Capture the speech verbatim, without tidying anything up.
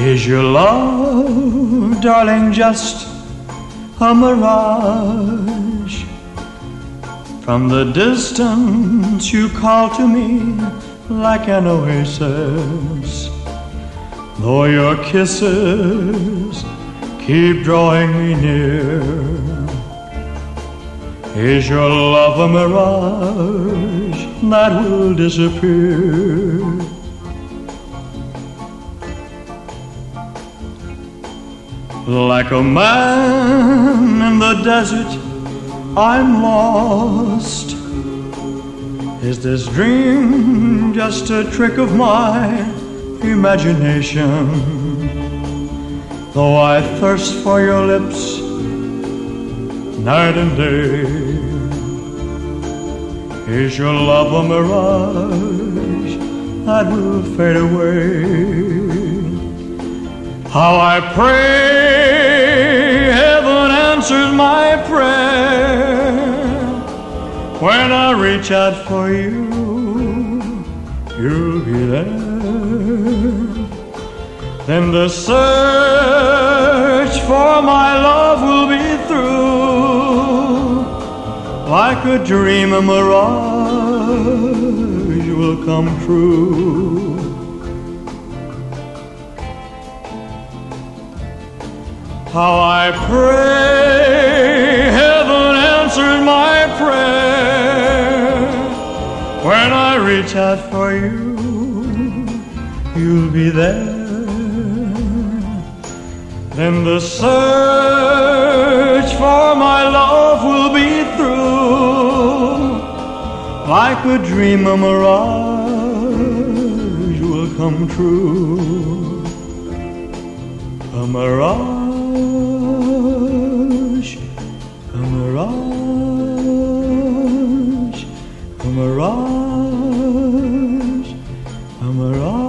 Is your love, darling, just a mirage? From the distance you call to me like an oasis, though your kisses keep drawing me near. Is your love a mirage that will disappear? Like a man in the desert, I'm lost. Is this dream just a trick of my imagination? Though I thirst for your lips night and day, is your love a mirage that will fade away? How I pray heaven answers my prayer. When I reach out for you, you'll be there. Then the search for my love will be through. Like a dream, a mirage will come true. How I pray heaven answers my prayer. When I reach out for you, you'll be there. Then the search for my love will be through. Like a dream, a mirage will come true. A mirage, a mirage, a mirage, a mirage.